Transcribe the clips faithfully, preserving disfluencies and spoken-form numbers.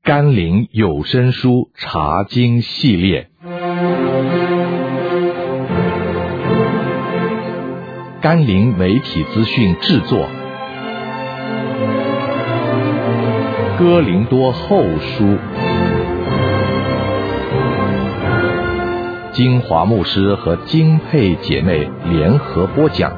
甘霖有声书查经系列，甘霖媒体资讯制作，哥林多后书，金华牧师和金佩姐妹联合播讲。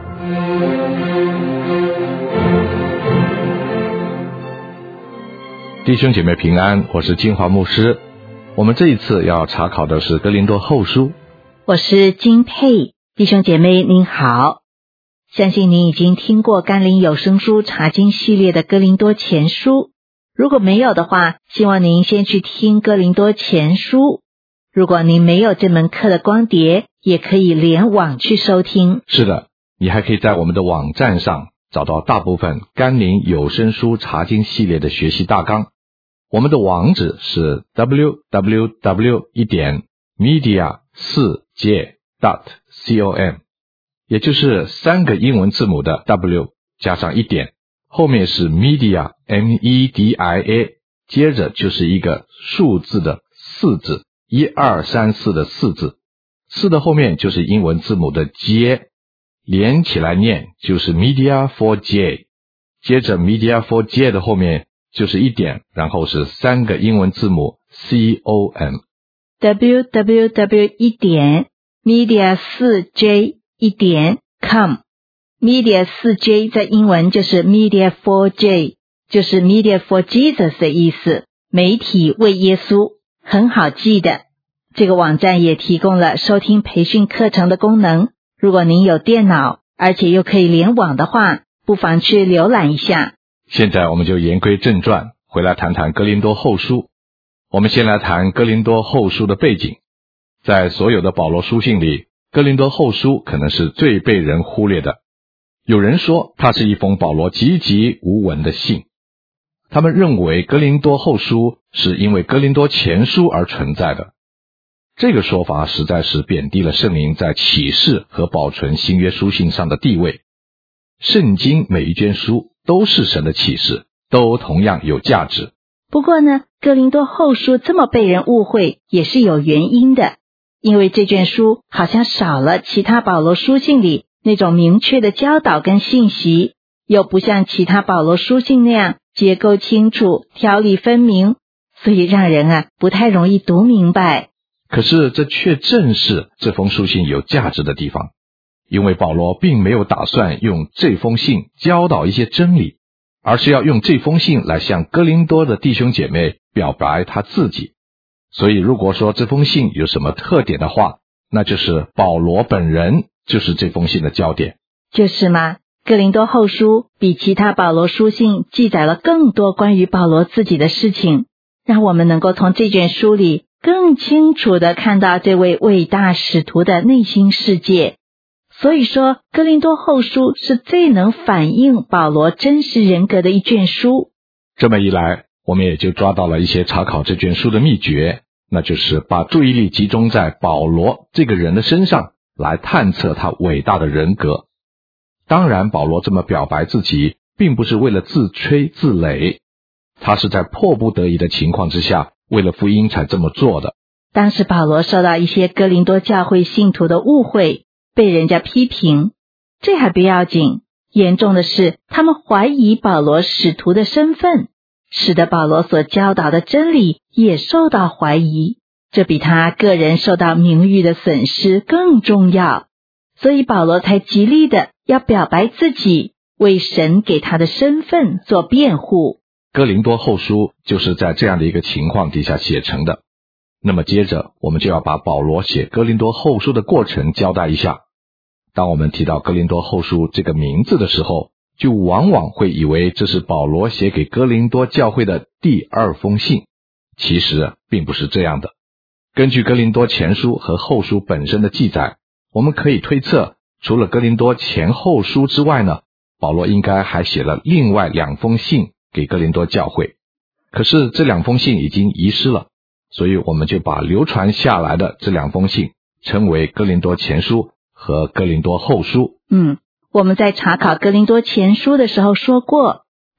弟兄姐妹平安，我是金华牧师。我们这一次要查考的是哥林多后书。 我是金佩。弟兄姐妹您好，相信您已经听过甘霖有声书查经系列的哥林多前书，如果没有的话，希望您先去听哥林多前书。如果您没有这门课的光碟，也可以联网去收听。 是的，你还可以在我们的网站上找到大部分甘霖有声书查经系列的学习大纲。我们的网址是 double u double u double u 点 media 四 j dot com， 也就是三个英文字母的 W 加上一点，后面是 media M E D I A， 接着就是一个数字的四字，一二三四的四字，四的后面就是英文字母的 J， 连起来念就是 media for J， 接着 media for J 的后面就是一点，然后是三个英文字母 C O M。 double u double u double u 点 media 四 j 点 com。 media 四 j 在英文就是 media for J， 就是 media for Jesus 的意思，媒体为耶稣，很好记的。这个网站也提供了收听培训课程的功能，如果您有电脑而且又可以联网的话，不妨去浏览一下。 现在我们就言归正传，回来谈谈哥林多后书。我们先来谈哥林多后书的背景。在所有的保罗书信里，哥林多后书可能是最被人忽略的。有人说它是一封保罗籍籍无闻的信，他们认为哥林多后书是因为哥林多前书而存在的。这个说法实在是贬低了圣灵在启示和保存新约书信上的地位。圣经每一卷书都是神的启示，都同样有价值。 不过呢，哥林多后书这么被人误会也是有原因的，因为这卷书好像少了其他保罗书信里那种明确的教导跟信息，又不像其他保罗书信那样结构清楚，条理分明，所以让人啊不太容易读明白。 可是这却正是这封书信有价值的地方，因为保罗并没有打算用这封信教导一些真理，而是要用这封信来向哥林多的弟兄姐妹表白他自己。所以如果说这封信有什么特点的话，那就是保罗本人就是这封信的焦点。 就是吗？哥林多后书比其他保罗书信记载了更多关于保罗自己的事情，让我们能够从这卷书里更清楚地看到这位伟大使徒的内心世界。所以说，哥林多后书是最能反映保罗真实人格的一卷书。 这么一来，我们也就抓到了一些查考这卷书的秘诀，那就是把注意力集中在保罗这个人的身上，来探测他伟大的人格。当然，保罗这么表白自己，并不是为了自吹自擂，他是在迫不得已的情况之下，为了福音才这么做的。 当时保罗受到一些哥林多教会信徒的误会，被人家批评，这还不要紧，严重的是他们怀疑保罗使徒的身份，使得保罗所教导的真理也受到怀疑，这比他个人受到名誉的损失更重要。所以保罗才极力的要表白自己，为神给他的身份做辩护。 哥林多后书就是在这样的一个情况底下写成的。那么接着我们就要把保罗写哥林多后书的过程交代一下。当我们提到哥林多后书这个名字的时候，就往往会以为这是保罗写给哥林多教会的第二封信，其实并不是这样的。根据哥林多前书和后书本身的记载，我们可以推测，除了哥林多前后书之外呢，保罗应该还写了另外两封信给哥林多教会。可是这两封信已经遗失了，所以我们就把流传下来的这两封信称为哥林多前书和哥林多后书。 嗯，我们在查考哥林多前书的时候说过，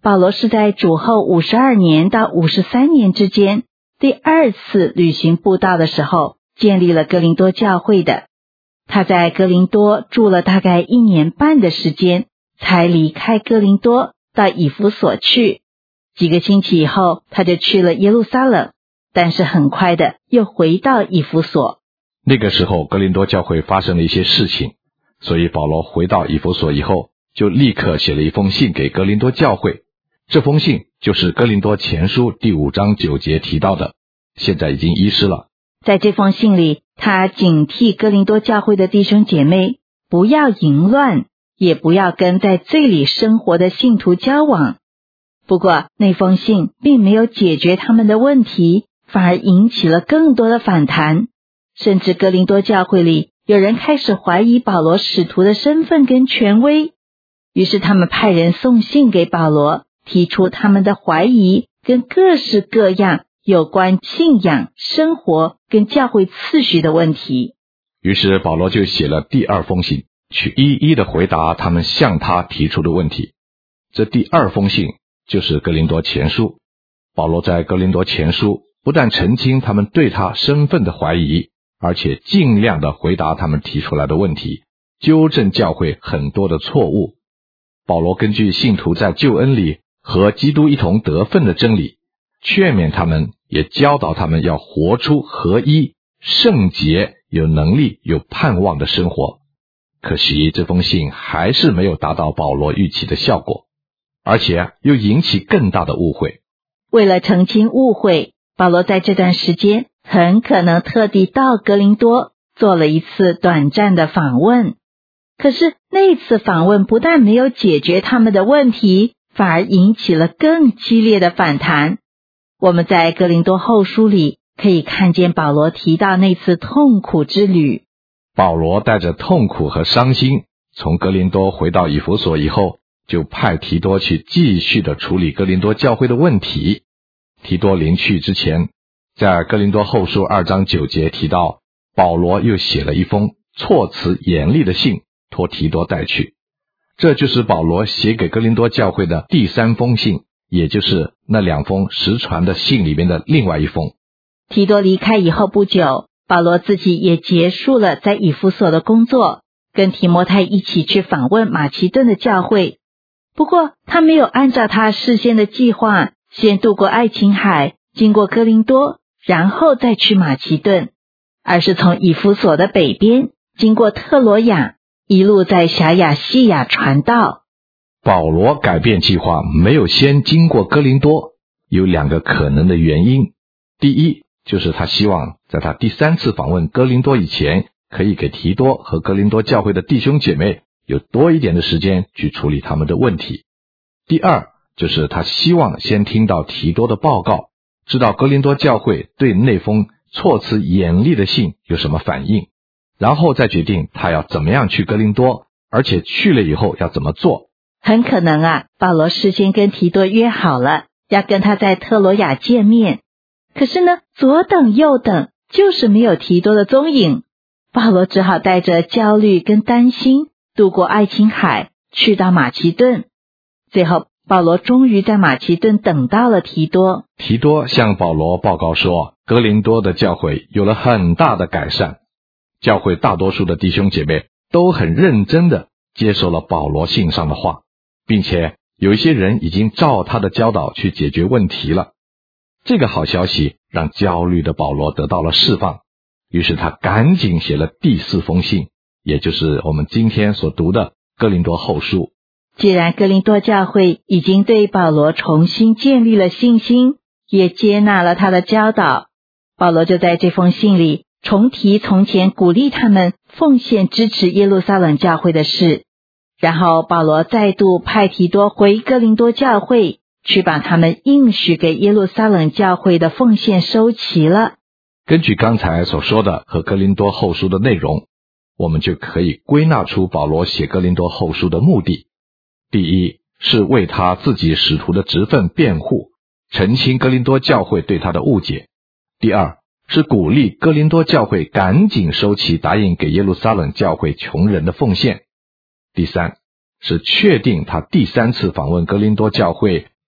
保罗是在主后五十二年到五十三年之间第二次旅行布道的时候建立了哥林多教会的。他在哥林多住了大概一年半的时间，才离开哥林多到以弗所去。几个星期以后，他就去了耶路撒冷，但是很快的又回到以弗所。 那个时候哥林多教会发生了一些事情，所以保罗回到以弗所以后，就立刻写了一封信给哥林多教会。这封信就是哥林多前书第五章九节提到的，现在已经遗失了。 在这封信里，他警惕哥林多教会的弟兄姐妹不要淫乱，也不要跟在罪里生活的信徒交往。不过那封信并没有解决他们的问题，反而引起了更多的反弹，甚至哥林多教会里有人开始怀疑保罗使徒的身份跟权威。于是他们派人送信给保罗，提出他们的怀疑跟各式各样有关信仰、生活跟教会次序的问题。 于是保罗就写了第二封信，去一一的回答他们向他提出的问题。这第二封信就是哥林多前书。保罗在哥林多前书不但澄清他们对他身份的怀疑，而且尽量的回答他们提出来的问题，纠正教会很多的错误。保罗根据信徒在救恩里和基督一同得分的真理，劝勉他们，也教导他们要活出合一、圣洁、有能力、有盼望的生活。可惜这封信还是没有达到保罗预期的效果，而且又引起更大的误会。 为了澄清误会，保罗在这段时间很可能特地到哥林多做了一次短暂的访问。可是那次访问不但没有解决他们的问题，反而引起了更激烈的反弹。我们在哥林多后书里可以看见保罗提到那次痛苦之旅。 保罗带着痛苦和伤心从哥林多回到以弗所以后，就派提多去继续的处理哥林多教会的问题。提多临去之前，在哥林多后书二章九节提到，保罗又写了一封措辞严厉的信托提多带去。这就是保罗写给哥林多教会的第三封信，也就是那两封实传的信里面的另外一封。 提多离开以后不久，保罗自己也结束了在以弗所的工作，跟提摩太一起去访问马其顿的教会。不过他没有按照他事先的计划，先渡过爱琴海，经过哥林多，然后再去马其顿，而是从以弗所的北边经过特罗亚，一路在狭亚细亚传道。 保罗改变计划没有先经过哥林多，有两个可能的原因。第一，就是他希望在他第三次访问哥林多以前，可以给提多和哥林多教会的弟兄姐妹有多一点的时间去处理他们的问题。第二，就是他希望先听到提多的报告，知道哥林多教会对那封措辞严厉的信有什么反应，然后再决定他要怎么样去哥林多，而且去了以后要怎么做。 很可能啊，保罗事先跟提多约好了，要跟他在特罗亚见面。可是呢，左等右等，就是没有提多的踪影。保罗只好带着焦虑跟担心，渡过爱琴海，去到马其顿。最后，保罗终于在马其顿等到了提多。 提多向保罗报告说，哥林多的教会有了很大的改善，教会大多数的弟兄姐妹都很认真的接受了保罗信上的话，并且有一些人已经照他的教导去解决问题了。这个好消息让焦虑的保罗得到了释放，于是他赶紧写了第四封信，也就是我们今天所读的哥林多后书。 既然哥林多教会已经对保罗重新建立了信心，也接纳了他的教导，保罗就在这封信里重提从前鼓励他们奉献支持耶路撒冷教会的事。然后保罗再度派提多回哥林多教会，去把他们应许给耶路撒冷教会的奉献收齐了。 根据刚才所说的和哥林多后书的内容，我们就可以归纳出保罗写哥林多后书的目的。第一，是为他自己使徒的职分辩护，澄清哥林多教会对他的误解。第二，是鼓励哥林多教会赶紧收齐答应给耶路撒冷教会穷人的奉献。第三，是确定他第三次访问哥林多教会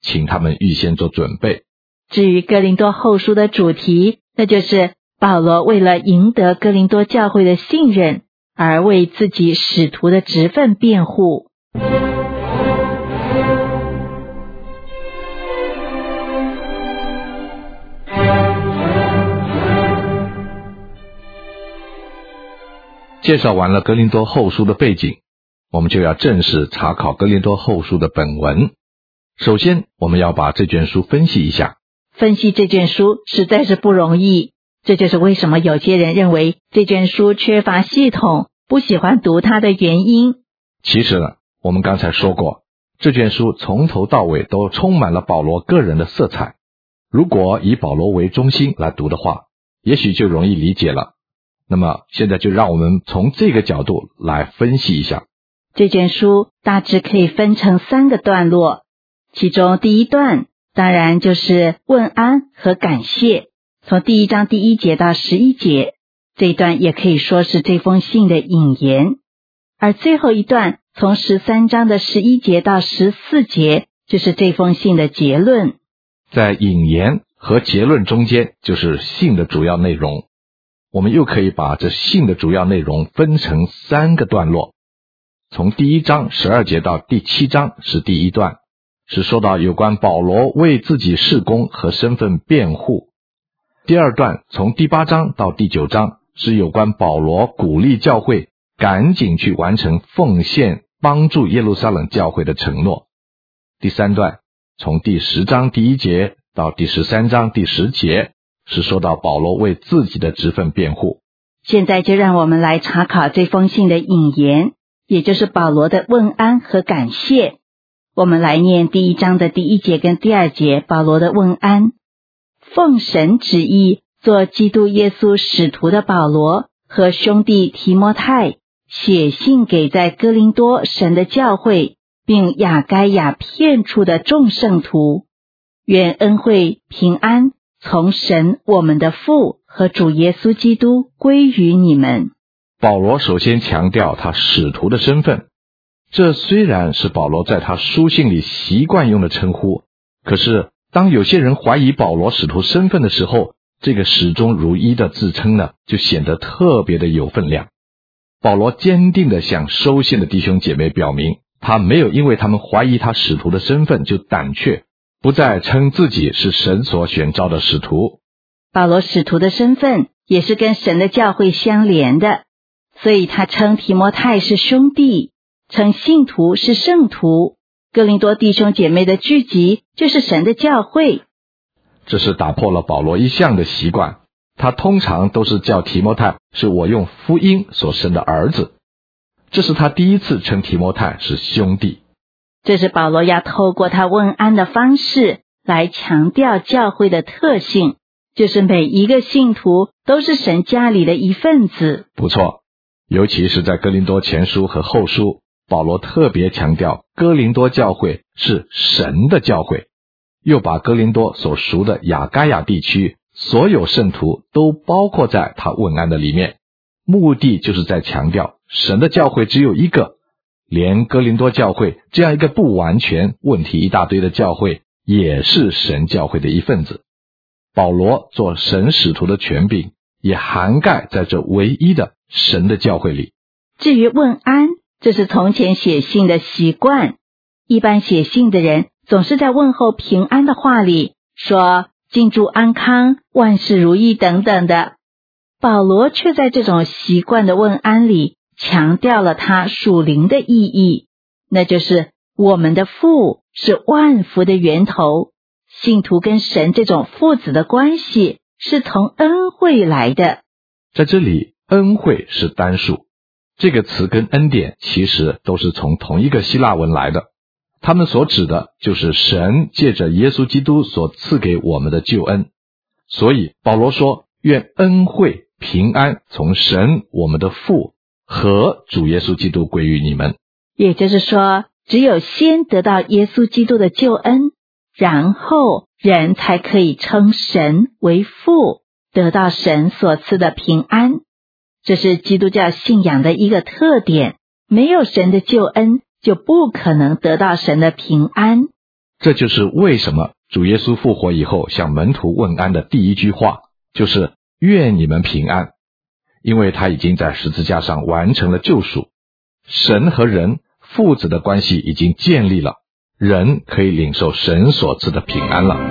请他们预先做准备。 至于哥林多后书的主题，那就是保罗为了赢得哥林多教会的信任，而为自己使徒的职分辩护。 介绍完了哥林多后书的背景，我们就要正式查考哥林多后书的本文。首先，我们要把这卷书分析一下。 分析这卷书实在是不容易，这就是为什么有些人认为这卷书缺乏系统，不喜欢读它的原因。 其实呢，我们刚才说过，这卷书从头到尾都充满了保罗个人的色彩。如果以保罗为中心来读的话，也许就容易理解了。那么现在就让我们从这个角度来分析一下。 这卷书大致可以分成三个段落，其中第一段当然就是问安和感谢，从第一章第一节到十一节，这一段也可以说是这封信的引言。而最后一段从十三章的十一节到十四节，就是这封信的结论。 在引言和结论中间就是信的主要内容。我们又可以把这信的主要内容分成三个段落。从第一章十二节到第七章是第一段，是说到有关保罗为自己事工和身份辩护。第二段从第八章到第九章是有关保罗鼓励教会赶紧去完成奉献帮助耶路撒冷教会的承诺。第三段从第十章第一节到第十三章第十节是说到保罗为自己的职分辩护。 现在就让我们来查考这封信的引言，也就是保罗的问安和感谢。我们来念第一章的第一节跟第二节，保罗的问安。奉神旨意做基督耶稣使徒的保罗和兄弟提摩太，写信给在哥林多神的教会，并亚该亚遍处的众圣徒，愿恩惠平安从神我们的父和主耶稣基督归于你们。 保罗首先强调他使徒的身份，这虽然是保罗在他书信里习惯用的称呼，可是当有些人怀疑保罗使徒身份的时候，这个始终如一的自称呢，就显得特别的有分量。保罗坚定地向收信的弟兄姐妹表明，他没有因为他们怀疑他使徒的身份就胆怯，不再称自己是神所选召的使徒。 保罗使徒的身份也是跟神的教会相连的，所以他称提摩太是兄弟，称信徒是圣徒。哥林多弟兄姐妹的聚集就是神的教会。 这是打破了保罗一向的习惯，他通常都是叫提摩太是我用福音所生的儿子。这是他第一次称提摩太是兄弟。 这是保罗要透过他问安的方式来强调教会的特性，就是每一个信徒都是神家里的一份子。 不错，尤其是在哥林多前书和后书，保罗特别强调哥林多教会是神的教会，又把哥林多所属的亚该亚地区所有圣徒都包括在他问安的里面，目的就是在强调神的教会只有一个，连哥林多教会这样一个不完全、问题一大堆的教会也是神教会的一份子。保罗做神使徒的权柄也涵盖在这唯一的神的教会里。 至于问安，这是从前写信的习惯，一般写信的人总是在问候平安的话里说敬祝安康、万事如意等等的。保罗却在这种习惯的问安里强调了他属灵的意义，那就是我们的父是万福的源头，信徒跟神这种父子的关系是从恩惠来的。 在这里，恩惠是单数，这个词跟恩典其实都是从同一个希腊文来的，他们所指的就是神借着耶稣基督所赐给我们的救恩。所以保罗说，愿恩惠平安从神我们的父和主耶稣基督归于你们。 也就是说，只有先得到耶稣基督的救恩，然后人才可以称神为父，得到神所赐的平安。这是基督教信仰的一个特点，没有神的救恩，就不可能得到神的平安。 这就是为什么主耶稣复活以后向门徒问安的第一句话就是愿你们平安，因为他已经在十字架上完成了救赎，神和人父子的关系已经建立了，人可以领受神所赐的平安了。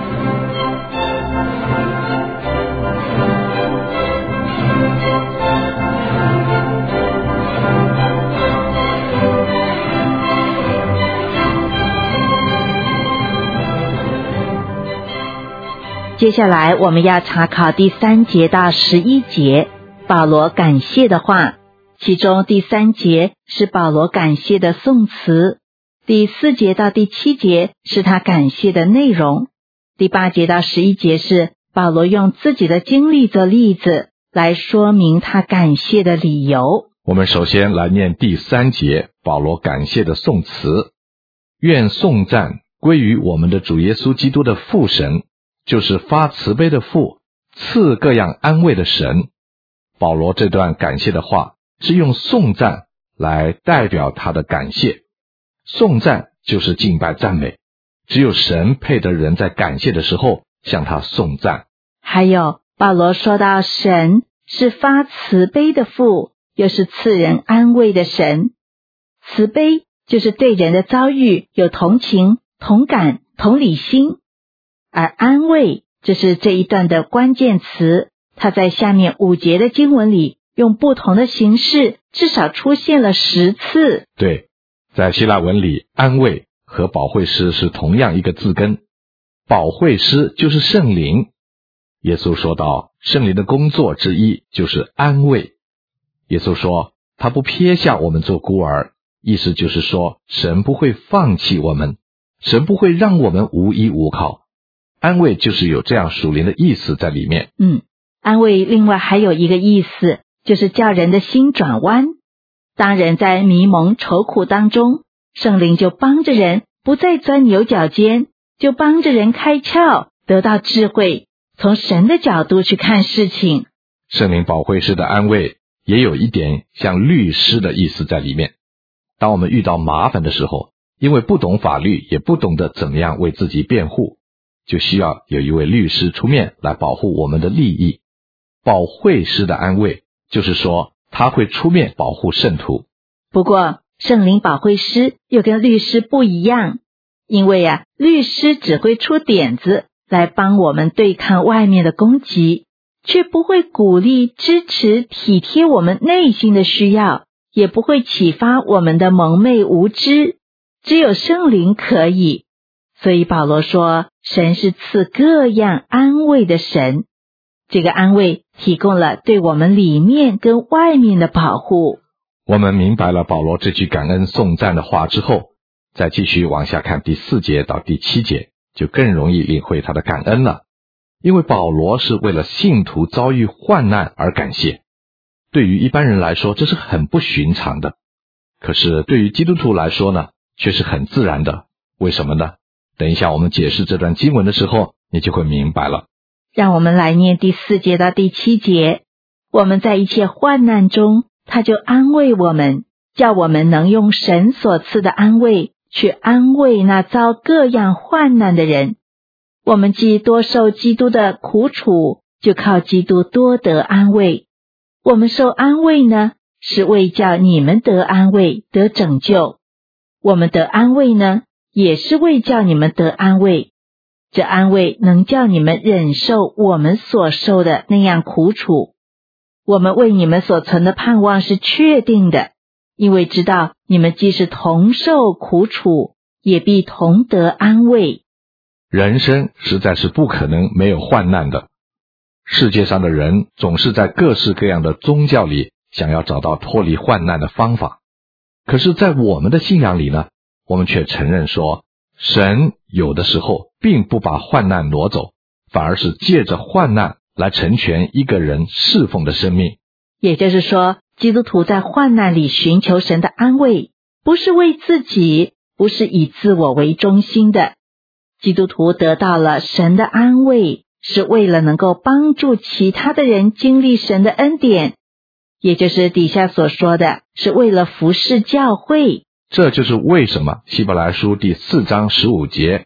接下来我们要查考第三节到十一节保罗感谢的话，其中第三节是保罗感谢的颂词，第四节到第七节是他感谢的内容，第八节到十一节是保罗用自己的经历做例子来说明他感谢的理由。 我们首先来念第三节保罗感谢的颂词：愿颂赞归于我们的主耶稣基督的父神，就是发慈悲的父，赐各样安慰的神。保罗这段感谢的话是用颂赞来代表他的感谢，颂赞就是敬拜赞美，只有神配得人在感谢的时候向他颂赞。 还有保罗说到神是发慈悲的父，又是赐人安慰的神。慈悲就是对人的遭遇有同情、同感、同理心，而安慰这是这一段的关键词，它在下面五节的经文里用不同的形式至少出现了十次。 对，在希腊文里，安慰和保惠师是同样一个字根，保惠师就是圣灵。耶稣说到圣灵的工作之一就是安慰，耶稣说他不撇下我们做孤儿，意思就是说神不会放弃我们，神不会让我们无依无靠，安慰就是有这样属灵的意思在里面。 嗯，安慰另外还有一个意思，就是叫人的心转弯。当人在迷蒙愁苦当中，圣灵就帮着人不再钻牛角尖，就帮着人开窍，得到智慧，从神的角度去看事情。 圣灵保惠师的安慰也有一点像律师的意思在里面。当我们遇到麻烦的时候，因为不懂法律，也不懂得怎么样为自己辩护，就需要有一位律师出面来保护我们的利益。保惠师的安慰就是说他会出面保护圣徒。 不过圣灵保惠师又跟律师不一样，因为啊，律师只会出点子来帮我们对抗外面的攻击，却不会鼓励、支持、体贴我们内心的需要，也不会启发我们的蒙昧无知，只有圣灵可以。所以保罗说，神是赐各样安慰的神，这个安慰提供了对我们里面跟外面的保护。 我们明白了保罗这句感恩颂赞的话之后，再继续往下看第四节到第七节，就更容易领会他的感恩了。因为保罗是为了信徒遭遇患难而感谢，对于一般人来说这是很不寻常的，可是对于基督徒来说呢，却是很自然的。为什么呢？等一下我们解释这段经文的时候，你就会明白了。 让我们来念第四节到第七节。我们在一切患难中，他就安慰我们，叫我们能用神所赐的安慰去安慰那遭各样患难的人。我们既多受基督的苦楚，就靠基督多得安慰。我们受安慰呢，是为叫你们得安慰，得拯救。我们得安慰呢，也是为叫你们得安慰。这安慰能叫你们忍受我们所受的那样苦楚。我们为你们所存的盼望是确定的，因为知道你们既是同受苦楚，也必同得安慰。 人生实在是不可能没有患难的。世界上的人总是在各式各样的宗教里想要找到脱离患难的方法，可是在我们的信仰里呢，我们却承认说，神有的时候并不把患难挪走，反而是借着患难来成全一个人侍奉的生命。 也就是说，基督徒在患难里寻求神的安慰，不是为自己，不是以自我为中心的。基督徒得到了神的安慰，是为了能够帮助其他的人经历神的恩典，也就是底下所说的，是为了服侍教会。 这就是为什么希伯来书第四章十五节，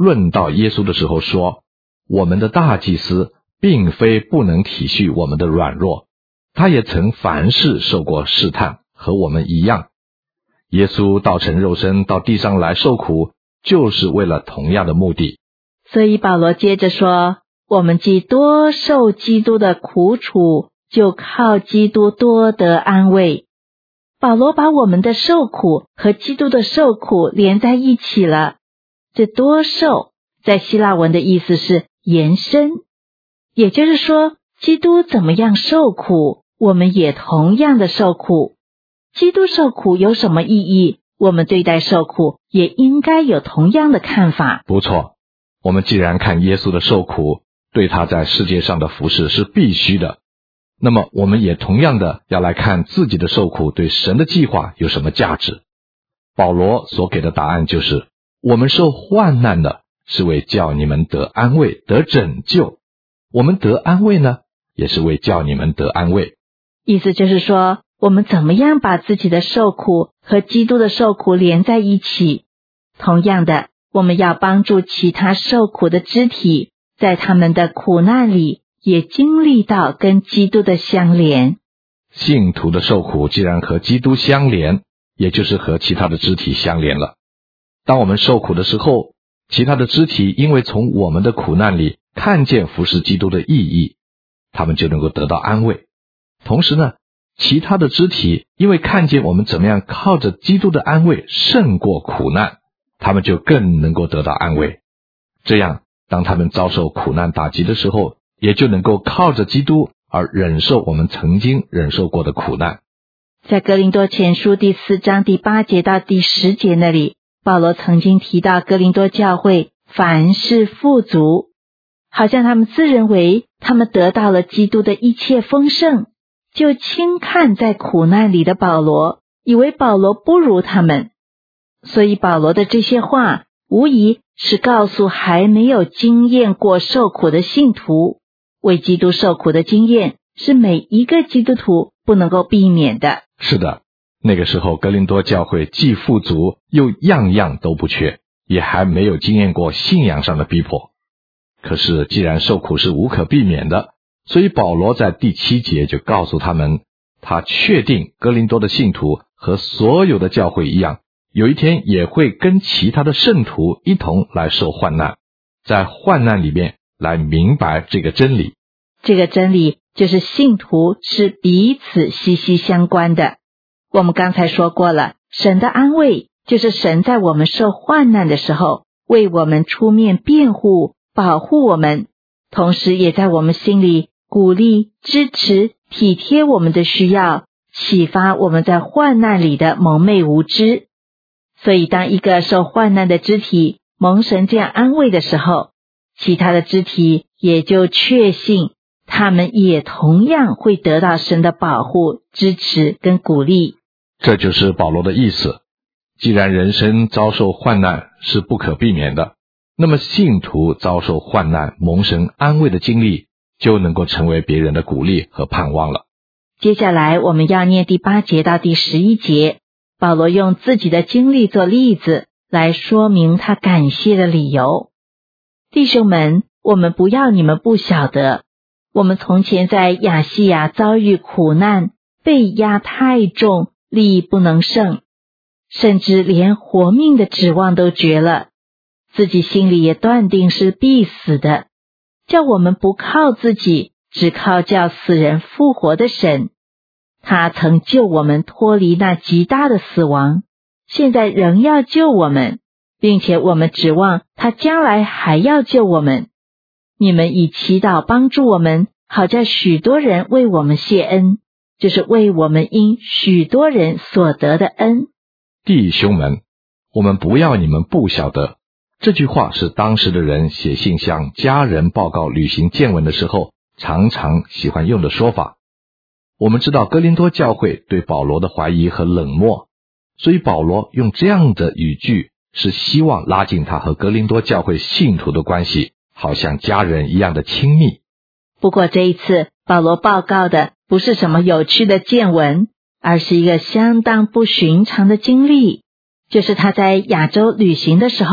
论到耶稣的时候说，我们的大祭司并非不能体恤我们的软弱，他也曾凡事受过试探，和我们一样。耶稣道成肉身到地上来受苦，就是为了同样的目的。 所以保罗接着说，我们既多受基督的苦楚，就靠基督多得安慰。保罗把我们的受苦和基督的受苦连在一起了。这多受在希腊文的意思是延伸，也就是说，基督怎么样受苦，我们也同样的受苦。基督受苦有什么意义？我们对待受苦也应该有同样的看法。 不错，我们既然看耶稣的受苦，对他在世界上的服事是必须的，那么我们也同样的要来看自己的受苦对神的计划有什么价值。保罗所给的答案就是，我们受患难的是为叫你们得安慰，得拯救。我们得安慰呢，也是为叫你们得安慰。 意思就是说，我们怎么样把自己的受苦和基督的受苦连在一起。同样的，我们要帮助其他受苦的肢体，在他们的苦难里也经历到跟基督的相连。 信徒的受苦既然和基督相连，也就是和其他的肢体相连了。当我们受苦的时候，其他的肢体因为从我们的苦难里看见服侍基督的意义，他们就能够得到安慰。同时呢，其他的肢体因为看见我们怎么样靠着基督的安慰胜过苦难，他们就更能够得到安慰。这样，当他们遭受苦难打击的时候，也就能够靠着基督而忍受我们曾经忍受过的苦难。 在哥林多前书第四章第八节到第十节那里，保罗曾经提到哥林多教会凡事富足，好像他们自认为他们得到了基督的一切丰盛，就轻看在苦难里的保罗，以为保罗不如他们。所以保罗的这些话无疑是告诉还没有经验过受苦的信徒，为基督受苦的经验是每一个基督徒不能够避免的。 是的，那个时候哥林多教会既富足又样样都不缺，也还没有经验过信仰上的逼迫。可是既然受苦是无可避免的，所以保罗在第七节就告诉他们，他确定哥林多的信徒和所有的教会一样，有一天也会跟其他的圣徒一同来受患难，在患难里面来明白这个真理。 这个真理就是信徒是彼此息息相关的。我们刚才说过了，神的安慰就是神在我们受患难的时候为我们出面辩护保护我们，同时也在我们心里鼓励支持体贴我们的需要，启发我们在患难里的蒙昧无知。所以当一个受患难的肢体蒙神这样安慰的时候，其他的肢体也就确信他们也同样会得到神的保护、支持跟鼓励。 这就是保罗的意思。既然人生遭受患难是不可避免的，那么信徒遭受患难蒙神安慰的经历就能够成为别人的鼓励和盼望了。 接下来我们要念第八节到第十一节，保罗用自己的经历做例子来说明他感谢的理由。弟兄们，我们不要你们不晓得，我们从前在亚细亚遭遇苦难，被压太重，力不能胜，甚至连活命的指望都绝了，自己心里也断定是必死的，叫我们不靠自己，只靠叫死人复活的神。他曾救我们脱离那极大的死亡，现在仍要救我们，并且我们指望他将来还要救我们。你们以祈祷帮助我们，好叫许多人为我们谢恩，就是为我们因许多人所得的恩。 弟兄们，我们不要你们不晓得，这句话是当时的人写信向家人报告旅行见闻的时候常常喜欢用的说法。我们知道哥林多教会对保罗的怀疑和冷漠，所以保罗用这样的语句是希望拉近他和哥林多教会信徒的关系，好像家人一样的亲密。 不过这一次保罗报告的不是什么有趣的见闻，而是一个相当不寻常的经历，就是他在亚洲旅行的时候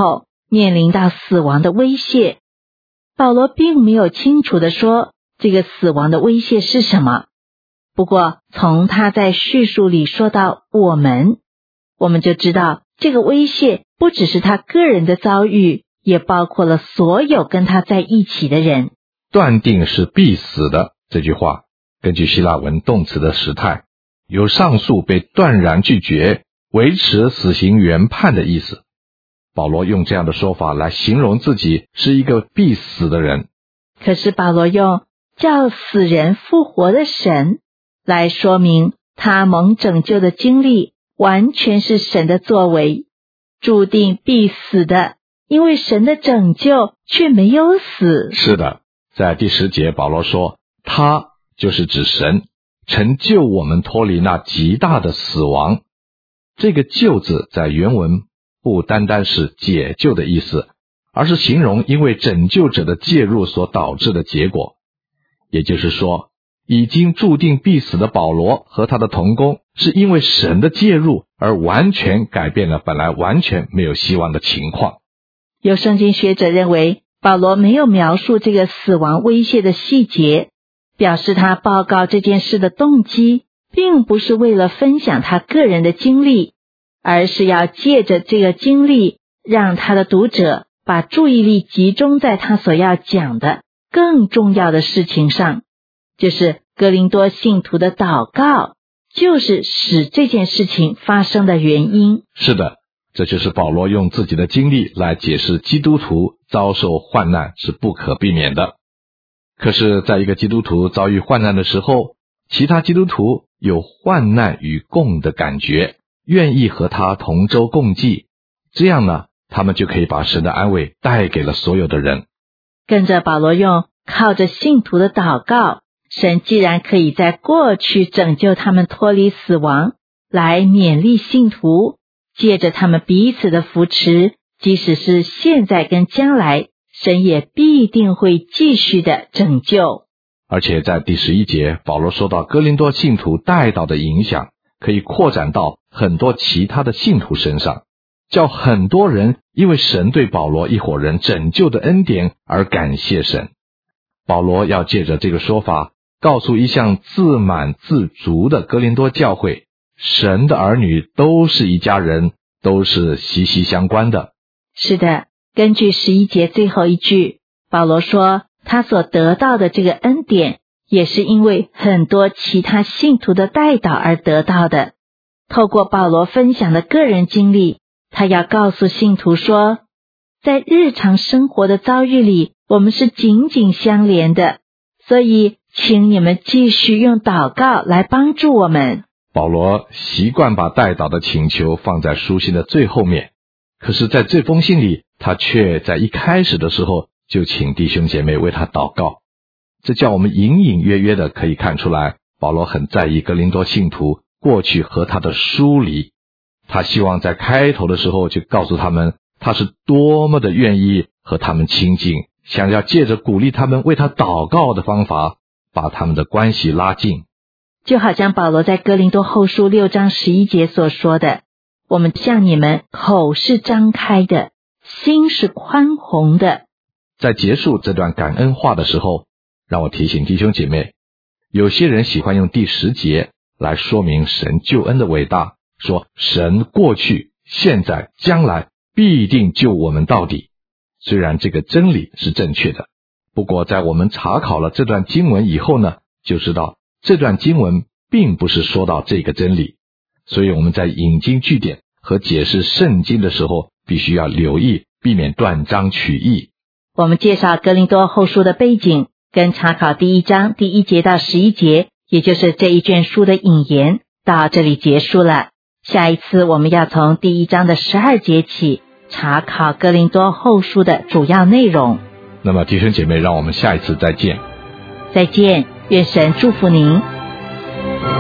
面临到死亡的威胁。保罗并没有清楚地说这个死亡的威胁是什么，不过从他在叙述里说到我们，我们就知道这个威胁不只是他个人的遭遇，也包括了所有跟他在一起的人。 断定是必死的这句话，根据希腊文动词的时态，有上诉被断然拒绝，维持死刑原判的意思。保罗用这样的说法来形容自己是一个必死的人。 可是保罗用叫死人复活的神来说明他蒙拯救的经历完全是神的作为，注定必死的，因为神的拯救却没有死。 是的，在第十节保罗说，他就是指神，成就我们脱离那极大的死亡。这个救字在原文不单单是解救的意思，而是形容因为拯救者的介入所导致的结果。也就是说，已经注定必死的保罗和他的同工，是因为神的介入而完全改变了本来完全没有希望的情况。 有圣经学者认为，保罗没有描述这个死亡威胁的细节，表示他报告这件事的动机并不是为了分享他个人的经历，而是要借着这个经历让他的读者把注意力集中在他所要讲的更重要的事情上，就是哥林多信徒的祷告就是使这件事情发生的原因。 是的，这就是保罗用自己的经历来解释基督徒遭受患难是不可避免的。可是在一个基督徒遭遇患难的时候，其他基督徒有患难与共的感觉，愿意和他同舟共济，这样呢，他们就可以把神的安慰带给了所有的人。 跟着保罗用靠着信徒的祷告，神既然可以在过去拯救他们脱离死亡，来勉励信徒，借着他们彼此的扶持，即使是现在跟将来，神也必定会继续的拯救。 而且在第十一节，保罗说到哥林多信徒带祷的影响可以扩展到很多其他的信徒身上，叫很多人因为神对保罗一伙人拯救的恩典而感谢神。保罗要借着这个说法告诉一向自满自足的哥林多教会，神的儿女都是一家人，都是息息相关的。 是的，根据十一节最后一句，保罗说他所得到的这个恩典也是因为很多其他信徒的代祷而得到的。透过保罗分享的个人经历，他要告诉信徒说，在日常生活的遭遇里，我们是紧紧相连的，所以请你们继续用祷告来帮助我们。 保罗习惯把代祷的请求放在书信的最后面，可是在这封信里，他却在一开始的时候就请弟兄姐妹为他祷告。这叫我们隐隐约约的可以看出来，保罗很在意哥林多信徒过去和他的疏离，他希望在开头的时候就告诉他们，他是多么的愿意和他们亲近，想要借着鼓励他们为他祷告的方法，把他们的关系拉近。 就好像保罗在哥林多后书六章十一节所说的，我们向你们口是张开的，心是宽宏的。 在结束这段感恩话的时候，让我提醒弟兄姐妹，有些人喜欢用第十节来说明神救恩的伟大，说神过去、现在、将来必定救我们到底。虽然这个真理是正确的，不过在我们查考了这段经文以后呢，就知道这段经文并不是说到这个真理，所以我们在引经据典和解释圣经的时候，必须要留意，避免断章取义。 我们介绍哥林多后书的背景，跟查考第一章第一节到十一节，也就是这一卷书的引言，到这里结束了。下一次我们要从第一章的十二节起查考哥林多后书的主要内容。 那么弟兄姐妹，让我们下一次再见。 再见，愿神祝福您。